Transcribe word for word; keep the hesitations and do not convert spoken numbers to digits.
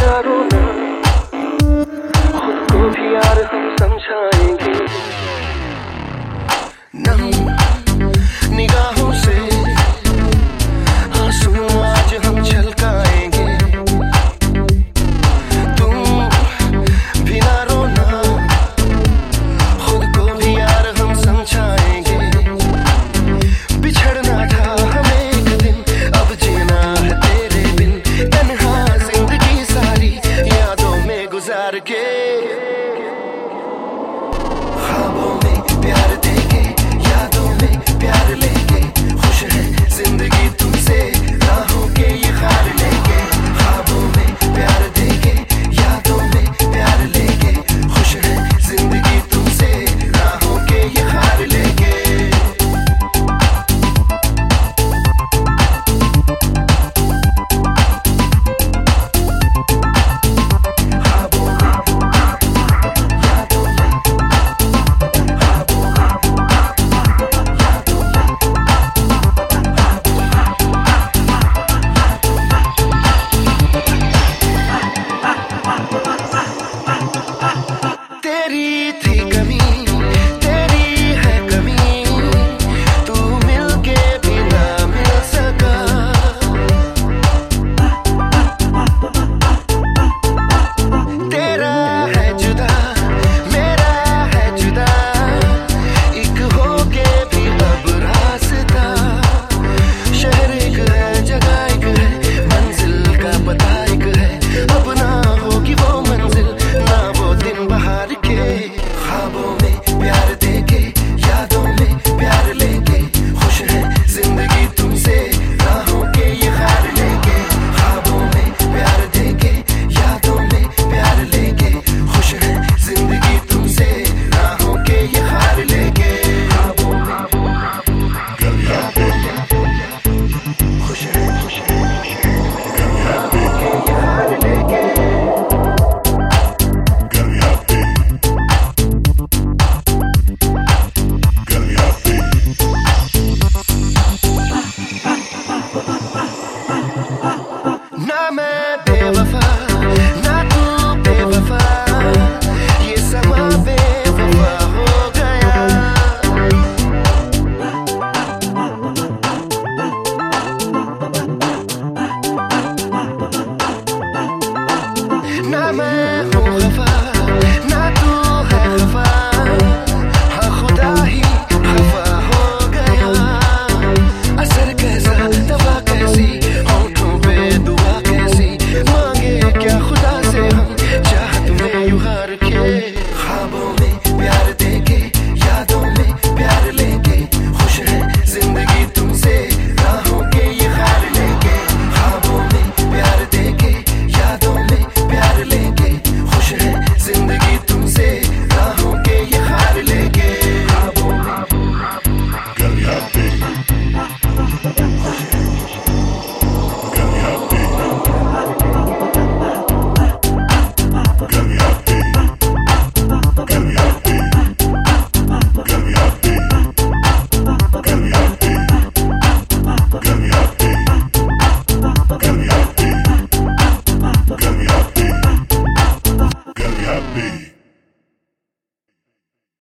ना रोना, खुद को भी यार हम समझाएंगे। नम निगाहों से आंसू आज हम छलकाएंगे। तुम भी ना रोना, खुद को भी यार हम समझाएंगे। बिछड़ना था हमें एक दिन, अब जीना है तेरे बिन। तन्हा जिंदगी सारी यादों में गुजार के, ख्वाबों में प्यार देके, यादों में प्यार लेके, खुश है जिंदगी तुमसे, राहों के ये हार लेके। ख्वाबों में प्यार देके, यादों में प्यार लेके, खुश है जिंदगी तुमसे, राहों के ये हार लेके। तेरी थी कमी, तेरी है कमी, तू मिलके भी ना मिल सका। तेरा है जुदा, मेरा है जुदा, एक होके भी अब रास्ता। शहर एक है, जगह एक है, मंजिल का पता एक है। अब ना होगी वो मंजिल, ना वो दिन बाहर के। ख्वाबों में प्यार देके, यादों में प्यार लेके, खुश है जिंदगी तुमसे, राहों के ये हार लेके। ख्वाबों में प्यार देके, यादों में प्यार लेके, खुश है जिंदगी तुमसे, राहों के ये हार लेके। ख्वाबों में यादों में खुश है, खुश है, राहों के ये हार लेके। ना मैं